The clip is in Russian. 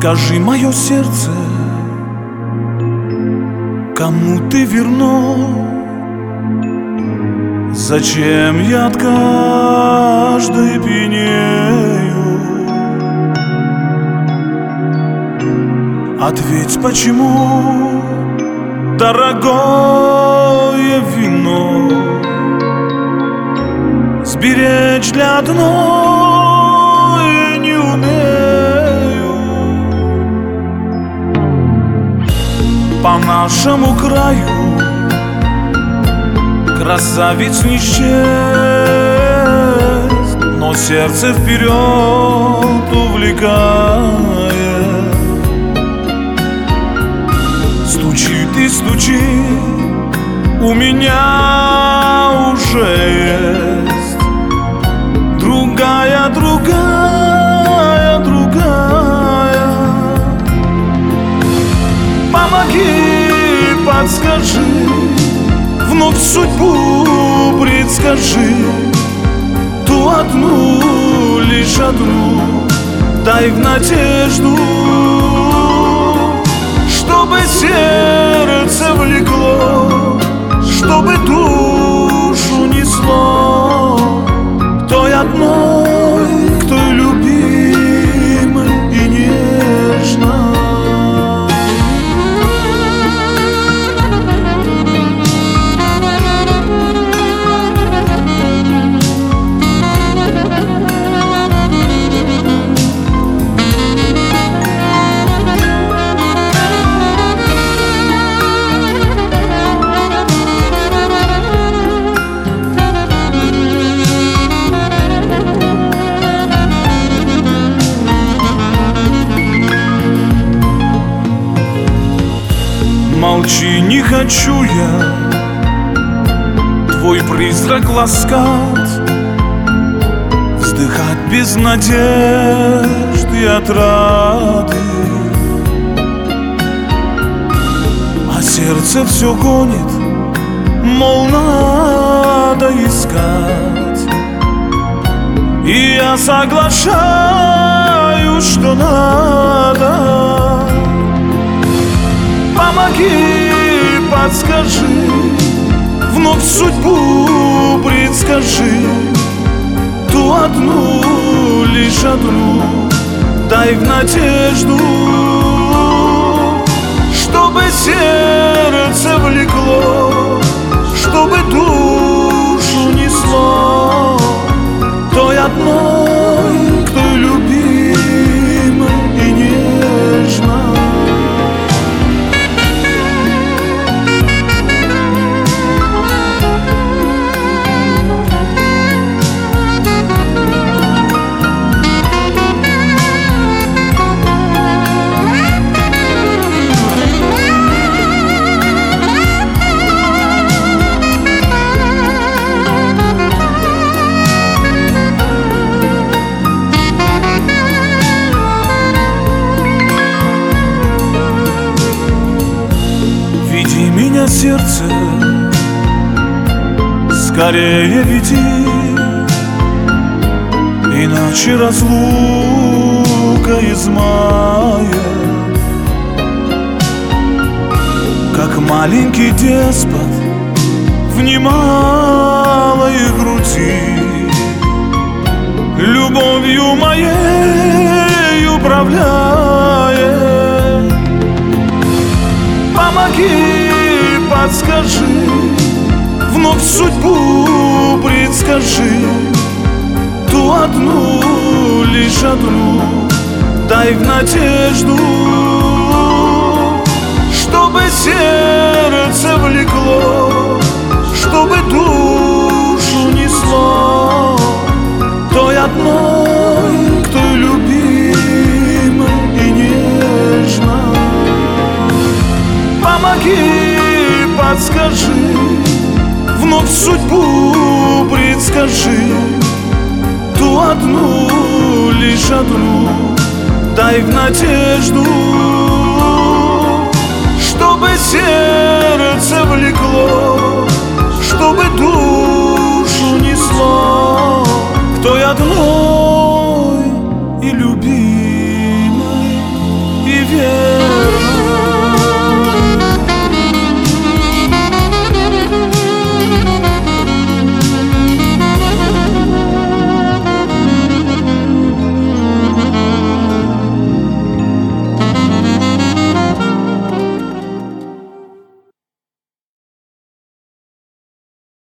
Скажи, мое сердце, кому ты верно? Зачем я от каждой пьянею? Ответь, почему дорогое вино сберечь для одной не умею. По нашему краю красавиц не счесть, но сердце вперед увлекает. Стучит и стучит, у меня уже есть другая, другая, другая. Помоги, подскажи, вновь судьбу предскажи, ту одну, лишь одну, дай в надежду, чтобы сердце влекло, чтобы душу несло к той одной, к той любимой и нежной. Молчи, не хочу я твой призрак ласкать, вздыхать без надежд и отрады, а сердце все гонит, мол, надо искать. И я соглашаюсь, что надо. Помоги, подскажи, вновь судьбу предскажи, ту одну, лишь одну, дай в надежду, чтобы сердце влекло, чтобы душу несло той одной, к той любимой и нежной. Меня, сердце, скорее веди, иначе разлука измает. Как маленький деспот в немалой груди, любовью моей управляет. Помоги, подскажи, вновь судьбу предскажи, ту одну, лишь одну, дай в надежду, чтобы сердце влекло, чтобы душу несло той одной, к той любимой и нежной. Помоги, подскажи, вновь судьбу предскажи, ту одну, лишь одну, дай в надежду, чтобы сердце влекло, чтобы душу несло к той одной и любимой.